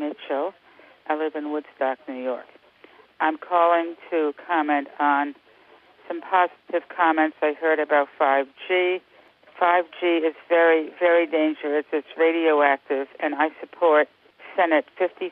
Mitchell. I live in Woodstock, New York. I'm calling to comment on some positive comments I heard about 5G. 5G is very, very dangerous. It's radioactive, and I support Senate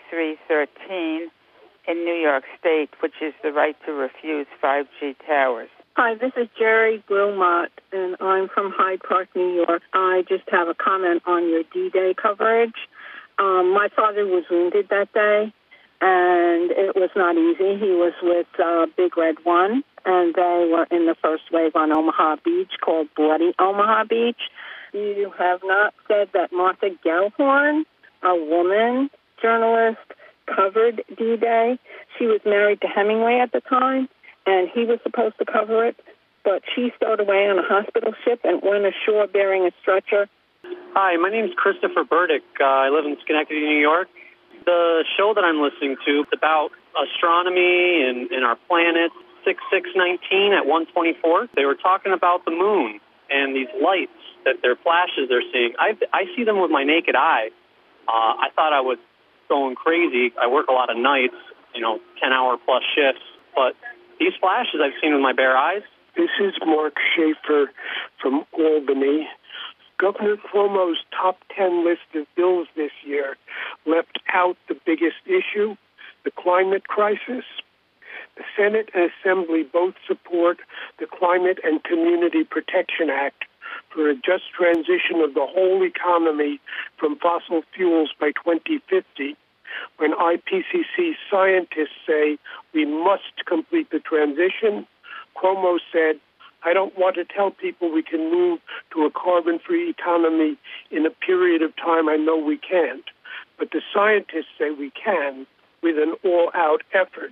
5313 in New York State, which is the right to refuse 5G towers. Hi, this is Jerry Wilmot, and I'm from Hyde Park, New York. I just have a comment on your D-Day coverage. My father was wounded that day, and it was not easy. He was with Big Red 1, and they were in the first wave on Omaha Beach called Bloody Omaha Beach. You have not said that Martha Gellhorn, a woman journalist, covered D-Day. She was married to Hemingway at the time, and he was supposed to cover it, but she stowed away on a hospital ship and went ashore bearing a stretcher. Hi, my name is Christopher Burdick. I live in Schenectady, New York. The show that I'm listening to is about astronomy and our planet, 6619 at 124. They were talking about the moon and these lights, that they're flashes they're seeing. I see them with my naked eye. I thought I was going crazy. I work a lot of nights, 10-hour-plus shifts, but these flashes I've seen with my bare eyes. This is Mark Schaefer from Albany. Governor Cuomo's top 10 list of bills this year left out the biggest issue, the climate crisis. The Senate and Assembly both support the Climate and Community Protection Act for a just transition of the whole economy from fossil fuels by 2050. When IPCC scientists say we must complete the transition, Cuomo said, I don't want to tell people we can move to a carbon-free economy in a period of time I know we can't. But the scientists say we can with an all-out effort.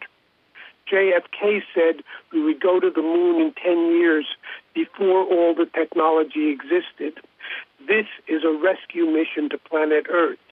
JFK said we would go to the moon in 10 years before all the technology existed. This is a rescue mission to planet Earth.